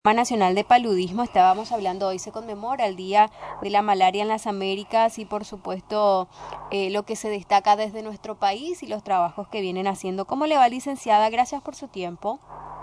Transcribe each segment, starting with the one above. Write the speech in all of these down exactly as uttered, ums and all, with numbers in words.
Nacional de Paludismo. Estábamos hablando, hoy se conmemora el Día de la Malaria en las Américas y por supuesto eh, lo que se destaca desde nuestro país y los trabajos que vienen haciendo. ¿Cómo le va, licenciada? Gracias por su tiempo.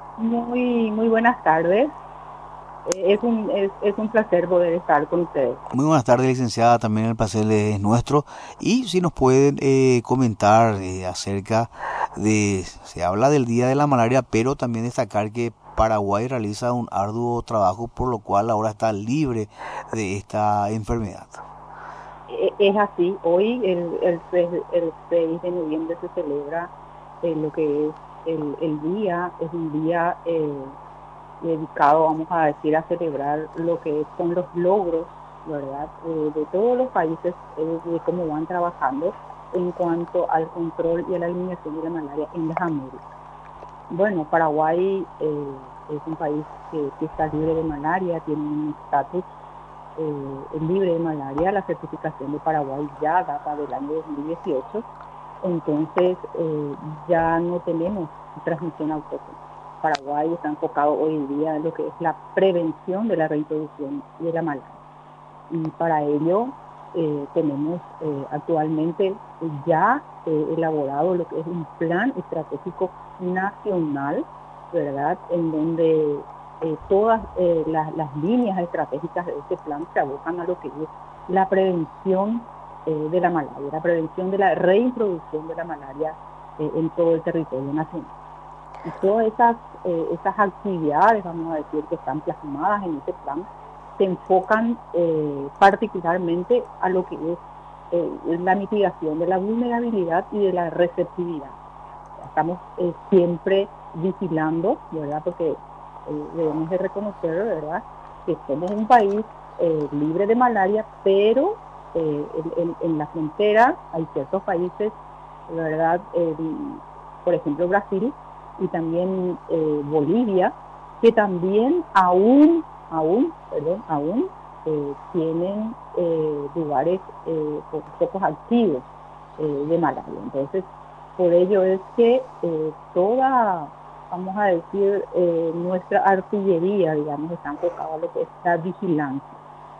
Muy, muy buenas tardes. Eh, Es un, es, es un placer poder estar con ustedes. Muy buenas tardes, licenciada. También el placer es nuestro. Y si nos pueden eh, comentar eh, acerca de, se habla del Día de la Malaria, pero también destacar que Paraguay realiza un arduo trabajo, por lo cual ahora está libre de esta enfermedad. Eh, Es así, hoy el, el, seis, el seis de noviembre se celebra eh, lo que es el, el día, es un día eh, dedicado, vamos a decir, a celebrar lo que son los logros, ¿verdad?, eh, de todos los países, eh, de cómo van trabajando en cuanto al control y a la eliminación de la malaria en las Américas. Bueno, Paraguay eh, es un país que, que está libre de malaria, tiene un estatus eh, libre de malaria. La certificación de Paraguay ya data del año dos mil dieciocho, entonces eh, ya no tenemos transmisión autógena. Paraguay está enfocado hoy en día en lo que es la prevención de la reintroducción de la malaria. Y para ello eh, tenemos eh, actualmente ya eh, elaborado lo que es un plan estratégico nacional, ¿verdad?, en donde eh, todas eh, las, las líneas estratégicas de este plan se abocan a lo que es la prevención eh, de la malaria, la prevención de la reintroducción de la malaria eh, en todo el territorio nacional. Y todas esas, eh, esas actividades, vamos a decir, que están plasmadas en este plan, se enfocan eh, particularmente a lo que es eh, la mitigación de la vulnerabilidad y de la receptividad. Estamos eh, siempre vigilando, ¿verdad?, porque eh, debemos de reconocer, ¿verdad?, que somos un país eh, libre de malaria, pero eh, en, en, en la frontera hay ciertos países, ¿verdad?, eh, por ejemplo Brasil y también eh, Bolivia, que también aún, aún, perdón, aún eh, tienen eh, lugares eh, pocos activos eh, de malaria. Entonces, por ello es que eh, toda, vamos a decir, eh, nuestra artillería, digamos, está enfocada a lo que es la vigilancia.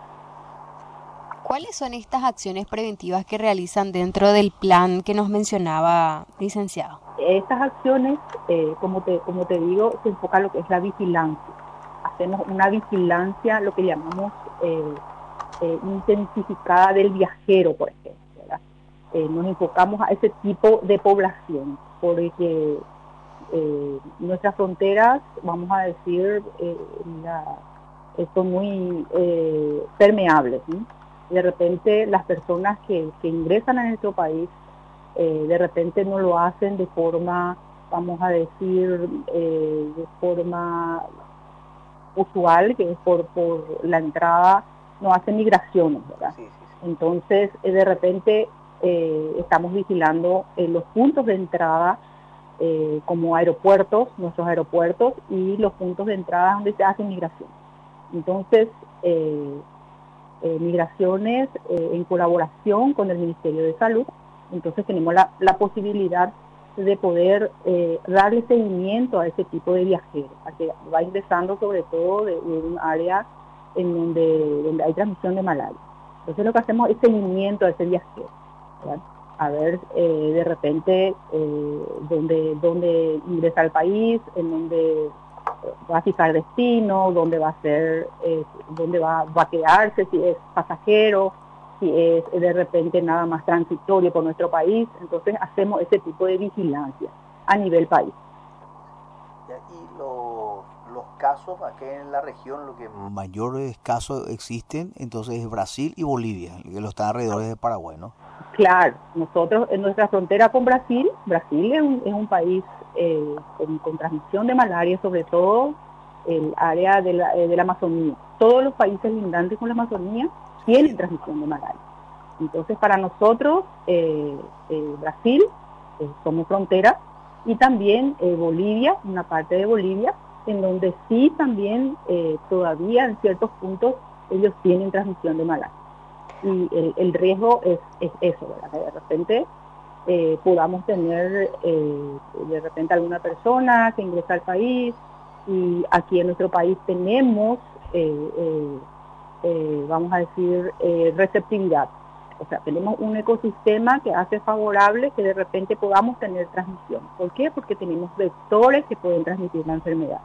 ¿Cuáles son estas acciones preventivas que realizan dentro del plan que nos mencionaba, licenciado? Estas acciones, eh, como, te, como te digo, se enfoca en lo que es la vigilancia. Hacemos una vigilancia, lo que llamamos eh, eh, intensificada del viajero, por ejemplo, ¿verdad? Eh, nos enfocamos a ese tipo de población, porque eh, nuestras fronteras, vamos a decir, eh, la, eh, son muy eh, permeables, ¿sí? De repente las personas que, que ingresan a nuestro país, eh, de repente no lo hacen de forma, vamos a decir, eh, de forma usual, que es por, por la entrada, no hacen migraciones, ¿verdad? Sí, sí, sí. Entonces, eh, de repente eh, estamos vigilando eh, los puntos de entrada eh, como aeropuertos, nuestros aeropuertos, y los puntos de entrada donde se hace migración. Entonces, eh, eh, migraciones eh, en colaboración con el Ministerio de Salud, entonces tenemos la, la posibilidad de poder eh, darle seguimiento a ese tipo de viajeros, a que va ingresando sobre todo de, de un área en donde, donde hay transmisión de malaria. Entonces lo que hacemos es seguimiento a ese viajero, ¿verdad?, a ver eh, de repente eh, dónde, dónde ingresa al país, en dónde va a fijar destino, dónde va a ser, eh, dónde va, va a quedarse, si es pasajero, si es de repente nada más transitorio por nuestro país. Entonces hacemos ese tipo de vigilancia a nivel país. Y lo, los casos aquí en la región, lo que mayores casos existen, entonces es Brasil y Bolivia, que lo están alrededor de Paraguay, ¿no? Claro, nosotros en nuestra frontera con Brasil, Brasil es un, es un país eh, con, con transmisión de malaria, sobre todo el área de la, de la Amazonía. Todos los países lindantes con la Amazonía tienen transmisión de malaria. Entonces, para nosotros, eh, eh, Brasil, eh, somos frontera, y también eh, Bolivia, una parte de Bolivia, en donde sí también eh, todavía en ciertos puntos ellos tienen transmisión de malaria. Y el, el riesgo es, es eso, ¿verdad? Que de repente eh, podamos tener eh, de repente alguna persona que ingresa al país y aquí en nuestro país tenemos, eh, eh, eh, vamos a decir, eh, receptividad. O sea, tenemos un ecosistema que hace favorable que de repente podamos tener transmisión. ¿Por qué? Porque tenemos vectores que pueden transmitir la enfermedad.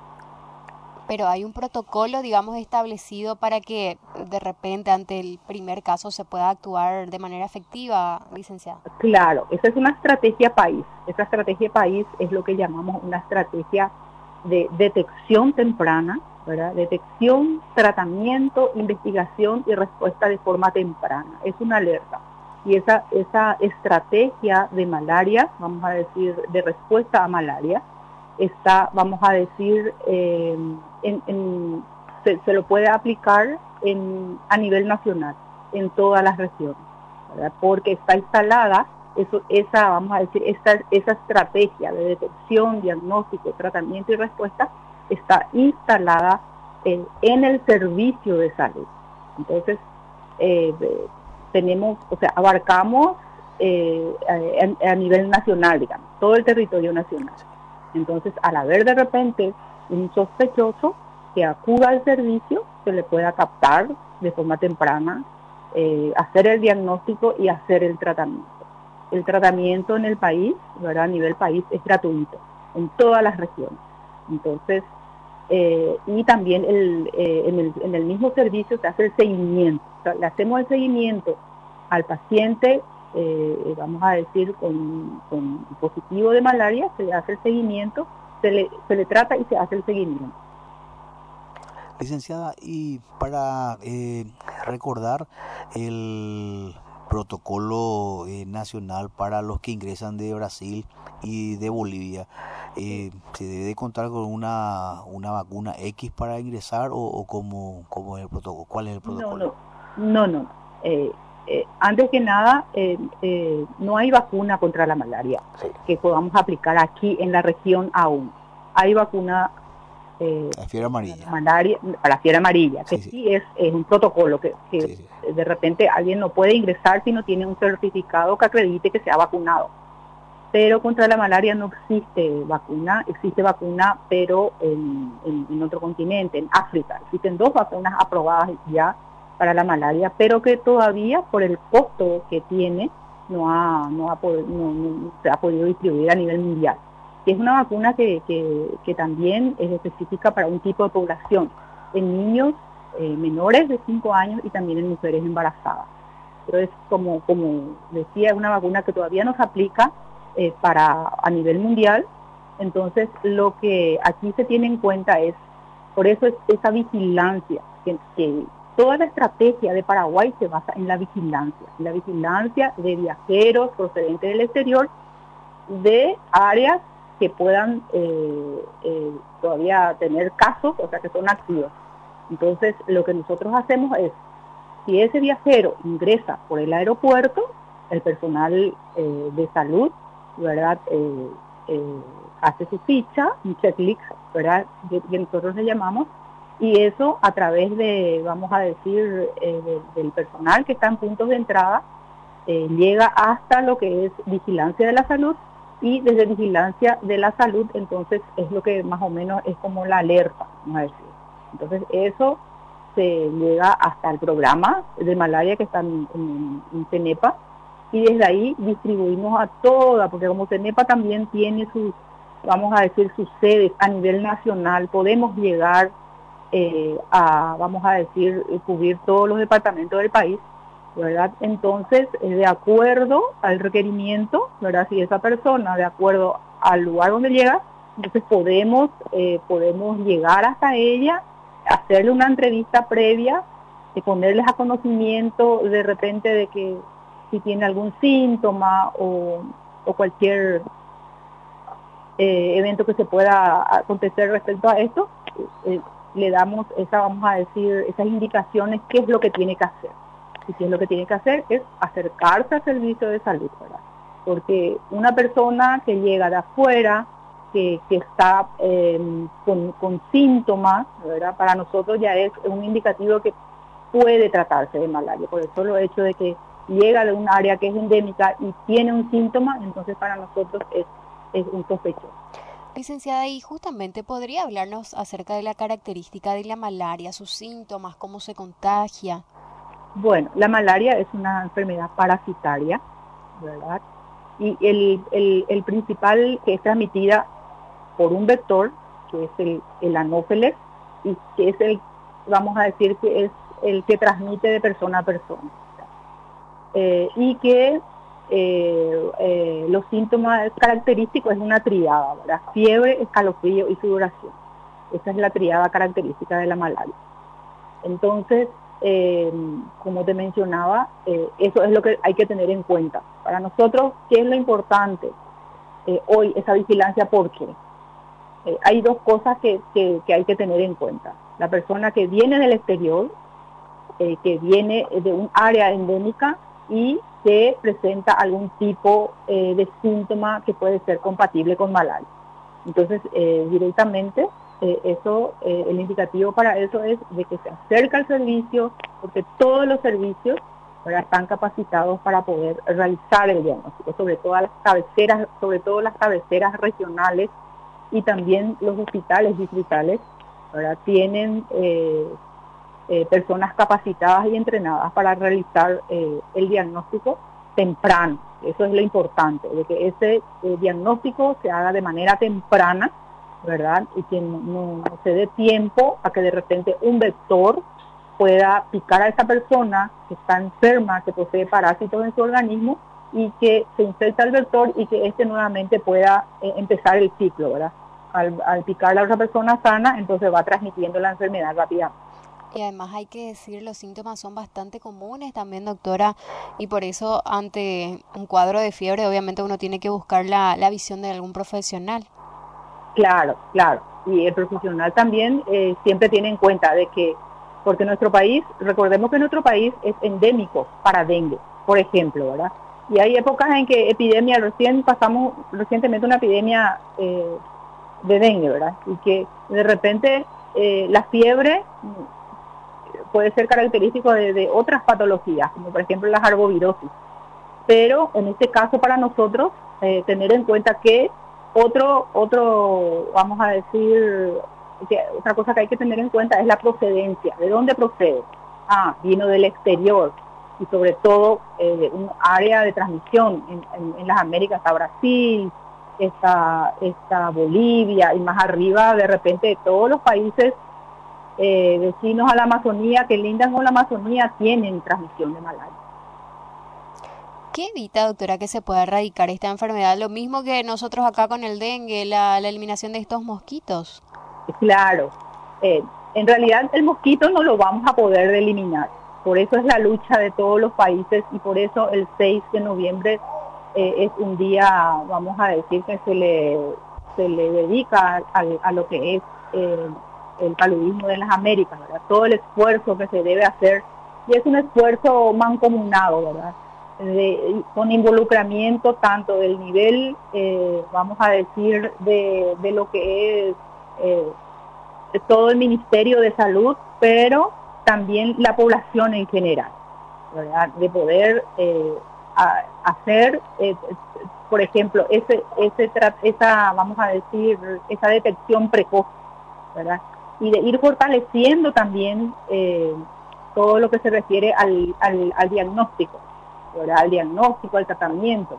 Pero hay un protocolo, digamos, establecido para que de repente ante el primer caso se pueda actuar de manera efectiva, licenciada. Claro, esa es una estrategia país. Esa estrategia país es lo que llamamos una estrategia de detección temprana, ¿verdad? Detección, tratamiento, investigación y respuesta de forma temprana. Es una alerta. Y esa, esa estrategia de malaria, vamos a decir, de respuesta a malaria, está, vamos a decir, eh, en, en, se, se lo puede aplicar en, a nivel nacional, en todas las regiones, ¿verdad? Porque está instalada eso, esa, vamos a decir, esta, esa estrategia de detección, diagnóstico, tratamiento y respuesta está instalada en, en el servicio de salud. Entonces, eh, tenemos, o sea, abarcamos eh, a, a nivel nacional, digamos, todo el territorio nacional. Entonces, al haber de repente un sospechoso que acuda al servicio, se le pueda captar de forma temprana, eh, hacer el diagnóstico y hacer el tratamiento. El tratamiento en el país, ¿verdad? A nivel país, es gratuito, en todas las regiones. Entonces, eh, y también el, eh, en, el, en el mismo servicio se hace el seguimiento. O sea, le hacemos el seguimiento al paciente, Eh, vamos a decir, con, con positivo de malaria, se le hace el seguimiento, se le, se le trata y se hace el seguimiento. Licenciada, y para eh, recordar el protocolo eh, nacional para los que ingresan de Brasil y de Bolivia, eh, ¿se debe contar con una, una vacuna X para ingresar o, o cómo, cómo es el protocolo? ¿Cuál es el protocolo? No, no, no, no. Eh, Eh, antes que nada, eh, eh, no hay vacuna contra la malaria sí. que podamos aplicar aquí en la región aún. Hay vacuna eh, la fiebre amarilla. Para, malaria, para la fiebre amarilla, que sí, sí. sí es, es un protocolo, que, que sí, sí. de repente alguien no puede ingresar si no tiene un certificado que acredite que se ha vacunado. Pero contra la malaria no existe vacuna, existe vacuna, pero en, en, en otro continente, en África. Existen dos vacunas aprobadas ya para la malaria, pero que todavía por el costo que tiene no ha no ha pod- no, no se ha podido distribuir a nivel mundial. Y es una vacuna que, que, que también es específica para un tipo de población, en niños eh, menores de cinco años y también en mujeres embarazadas. Pero es como, como decía, es una vacuna que todavía no se aplica eh, para a nivel mundial. Entonces lo que aquí se tiene en cuenta es, por eso es esa vigilancia que, que toda la estrategia de Paraguay se basa en la vigilancia, en la vigilancia de viajeros procedentes del exterior de áreas que puedan eh, eh, todavía tener casos, o sea, que son activos. Entonces, lo que nosotros hacemos es, si ese viajero ingresa por el aeropuerto, el personal eh, de salud, ¿verdad?, eh, eh, hace su ficha, un checklist, ¿verdad?, que, que nosotros le llamamos, y eso a través de, vamos a decir, eh, de, del personal que está en puntos de entrada, eh, llega hasta lo que es vigilancia de la salud, y desde vigilancia de la salud, entonces es lo que más o menos es como la alerta, vamos a decir. Entonces eso se llega hasta el programa de malaria que está en, en, en CENEPA, y desde ahí distribuimos a toda, porque como CENEPA también tiene sus, vamos a decir, sus sedes a nivel nacional, podemos llegar Eh, a, vamos a decir, cubrir todos los departamentos del país, ¿verdad? Entonces, eh, de acuerdo al requerimiento, ¿verdad? Si esa persona, de acuerdo al lugar donde llega, entonces podemos, eh, podemos llegar hasta ella, hacerle una entrevista previa, y ponerles a conocimiento de repente de que si tiene algún síntoma o, o cualquier eh, evento que se pueda acontecer respecto a esto, eh, le damos esa, vamos a decir, esas indicaciones, qué es lo que tiene que hacer. Y qué es lo que tiene que hacer es acercarse al servicio de salud, ¿verdad? Porque una persona que llega de afuera, que, que está eh, con, con síntomas, ¿verdad?, para nosotros ya es un indicativo que puede tratarse de malaria. Por eso lo hecho de que llega de un área que es endémica y tiene un síntoma, entonces para nosotros es, es un sospechoso. Licenciada, y justamente podría hablarnos acerca de la característica de la malaria, sus síntomas, cómo se contagia. Bueno, la malaria es una enfermedad parasitaria, ¿verdad? Y el, el, el principal que es transmitida por un vector, que es el, el anófeles, y que es el, vamos a decir que es el que transmite de persona a persona. Eh, y que eh, eh, los síntomas característicos es una triada, ¿verdad? Fiebre, escalofrío y sudoración. Esa es la triada característica de la malaria. Entonces, eh, como te mencionaba, eh, eso es lo que hay que tener en cuenta. Para nosotros, ¿qué es lo importante eh, hoy? Esa vigilancia, ¿por qué? Eh, hay dos cosas que, que, que hay que tener en cuenta. La persona que viene del exterior, eh, que viene de un área endémica y que presenta algún tipo eh, de síntoma que puede ser compatible con malaria. Entonces, eh, directamente, eh, eso, eh, el indicativo para eso es de que se acerca al servicio, porque todos los servicios, ¿verdad?, están capacitados para poder realizar el diagnóstico, sobre todo las cabeceras, sobre todo las cabeceras regionales y también los hospitales distritales, ¿verdad?, tienen eh, eh, personas capacitadas y entrenadas para realizar eh, el diagnóstico temprano. Eso es lo importante, de que ese eh, diagnóstico se haga de manera temprana, ¿verdad? Y que no, no, no se dé tiempo a que de repente un vector pueda picar a esa persona que está enferma, que posee parásitos en su organismo, y que se infecta el vector y que este nuevamente pueda eh, empezar el ciclo, ¿verdad? Al, al picar a la otra persona sana, entonces va transmitiendo la enfermedad rápidamente. Y además hay que decir, los síntomas son bastante comunes también, doctora, y por eso ante un cuadro de fiebre obviamente uno tiene que buscar la, la visión de algún profesional. Claro, claro. Y el profesional también eh, siempre tiene en cuenta de que, porque nuestro país, recordemos que nuestro país es endémico para dengue, por ejemplo, ¿verdad? Y hay épocas en que epidemia, recién pasamos recientemente una epidemia eh, de dengue, ¿verdad? Y que de repente eh, la fiebre puede ser característico de, de otras patologías, como por ejemplo la arbovirosis. Pero en este caso para nosotros, eh, tener en cuenta que otro, otro, vamos a decir, que otra cosa que hay que tener en cuenta es la procedencia. ¿De dónde procede? Ah, vino del exterior, y sobre todo eh, un área de transmisión. En, en, en las Américas está Brasil, está, está Bolivia, y más arriba de repente todos los países eh, vecinos a la Amazonía, que lindan con la Amazonía, tienen transmisión de malaria. ¿Qué evita, doctora, que se pueda erradicar esta enfermedad? Lo mismo que nosotros acá con el dengue, la, la eliminación de estos mosquitos. Claro, eh, en realidad el mosquito no lo vamos a poder eliminar. Por eso es la lucha de todos los países, y por eso el seis de noviembre eh, es un día, vamos a decir, que se le, se le dedica a, a lo que es eh, el paludismo de las Américas, ¿verdad? Todo el esfuerzo que se debe hacer, y es un esfuerzo mancomunado, ¿verdad? De, con involucramiento tanto del nivel, eh, vamos a decir, de, de lo que es eh, de todo el Ministerio de Salud, pero también la población en general, ¿verdad? De poder eh, a, hacer, eh, por ejemplo, ese, ese esa, vamos a decir, esa detección precoz, ¿verdad? Y de ir fortaleciendo también eh, todo lo que se refiere al, al, al diagnóstico, ¿verdad? Al diagnóstico, al tratamiento.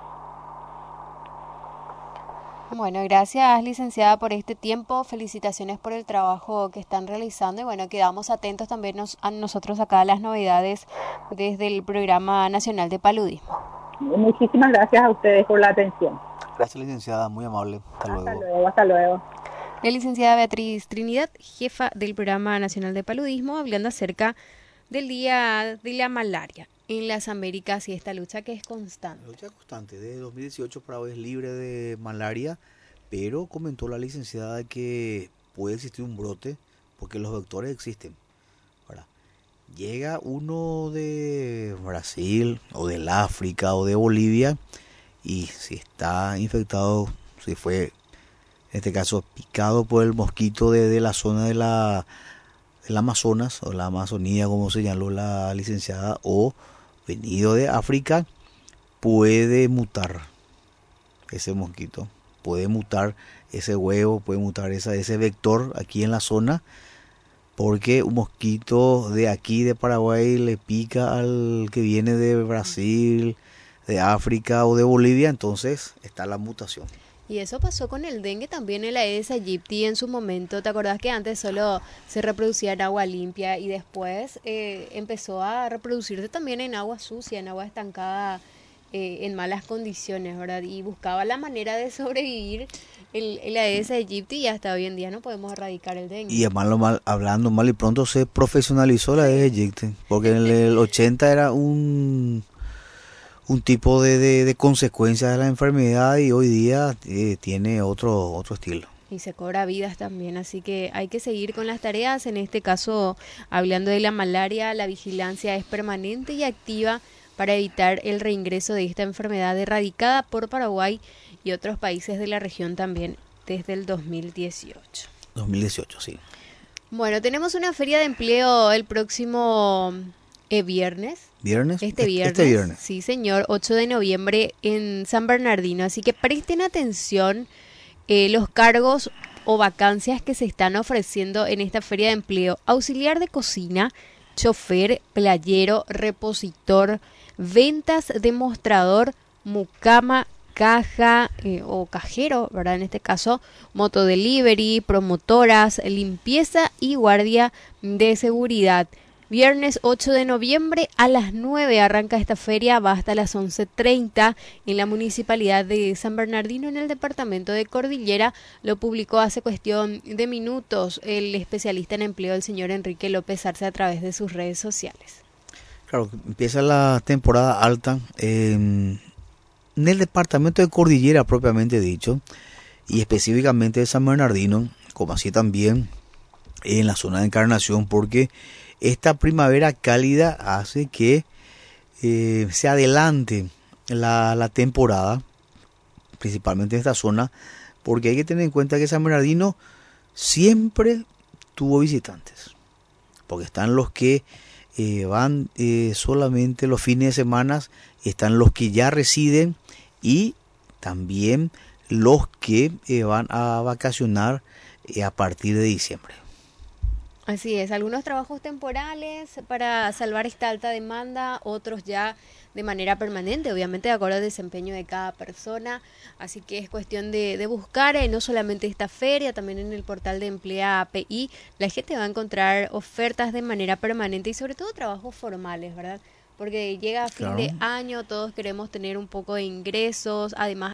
Bueno, gracias, licenciada, por este tiempo. Felicitaciones por el trabajo que están realizando. Y bueno, quedamos atentos también nos, a nosotros acá a las novedades desde el Programa Nacional de Paludismo. Muchísimas gracias a ustedes por la atención. Gracias, licenciada, muy amable. Hasta luego. Hasta luego, hasta luego. La licenciada Beatriz Trinidad, jefa del Programa Nacional de Paludismo, hablando acerca del Día de la Malaria en las Américas y esta lucha que es constante. La lucha constante. Desde dos mil dieciocho para hoy es libre de malaria, pero comentó la licenciada que puede existir un brote porque los vectores existen. Ahora, llega uno de Brasil o del África o de Bolivia y si está infectado, si fue en este caso picado por el mosquito de, de la zona de la del Amazonas o la Amazonía, como señaló la licenciada, o venido de África, puede mutar ese mosquito, puede mutar ese huevo, puede mutar esa, ese vector aquí en la zona, porque un mosquito de aquí de Paraguay le pica al que viene de Brasil, de África o de Bolivia, entonces está la mutación. Y eso pasó con el dengue también en la Aedes aegypti en su momento. ¿Te acordás que antes solo se reproducía en agua limpia y después eh, empezó a reproducirse también en agua sucia, en agua estancada, eh, en malas condiciones, ¿verdad? Y buscaba la manera de sobrevivir el, el Aedes aegypti y hasta hoy en día no podemos erradicar el dengue. Y además, mal, hablando mal y pronto, se profesionalizó la Aedes aegypti, porque en el ochenta era un... un tipo de, de, de consecuencias de la enfermedad y hoy día eh, tiene otro, otro estilo. Y se cobra vidas también, así que hay que seguir con las tareas. En este caso, hablando de la malaria, la vigilancia es permanente y activa para evitar el reingreso de esta enfermedad erradicada por Paraguay y otros países de la región también desde el dos mil dieciocho. dos mil dieciocho, sí. Bueno, tenemos una feria de empleo el próximo eh, viernes. ¿Viernes? Este viernes, este viernes. Sí, señor, ocho de noviembre en San Bernardino. Así que presten atención eh, los cargos o vacancias que se están ofreciendo en esta feria de empleo. Auxiliar de cocina, chofer, playero, repositor, ventas de mostrador, mucama, caja eh, o cajero, ¿verdad? En este caso, motodelivery, promotoras, limpieza y guardia de seguridad. Viernes ocho de noviembre a las nueve arranca esta feria, va hasta las once treinta en la municipalidad de San Bernardino, en el departamento de Cordillera. Lo publicó hace cuestión de minutos el especialista en empleo, el señor Enrique López Arce, a través de sus redes sociales. Claro, empieza la temporada alta eh, en el departamento de Cordillera propiamente dicho, y específicamente de San Bernardino, como así también en la zona de Encarnación, porque esta primavera cálida hace que eh, se adelante la, la temporada, principalmente en esta zona, porque hay que tener en cuenta que San Bernardino siempre tuvo visitantes, porque están los que eh, van eh, solamente los fines de semana, están los que ya residen y también los que eh, van a vacacionar eh, a partir de diciembre. Así es, algunos trabajos temporales para salvar esta alta demanda, otros ya de manera permanente, obviamente de acuerdo al desempeño de cada persona, así que es cuestión de, de buscar eh, no solamente esta feria, también en el portal de Emplea A P I, la gente va a encontrar ofertas de manera permanente y sobre todo trabajos formales, ¿verdad? Porque llega a fin Claro. de año, todos queremos tener un poco de ingresos, además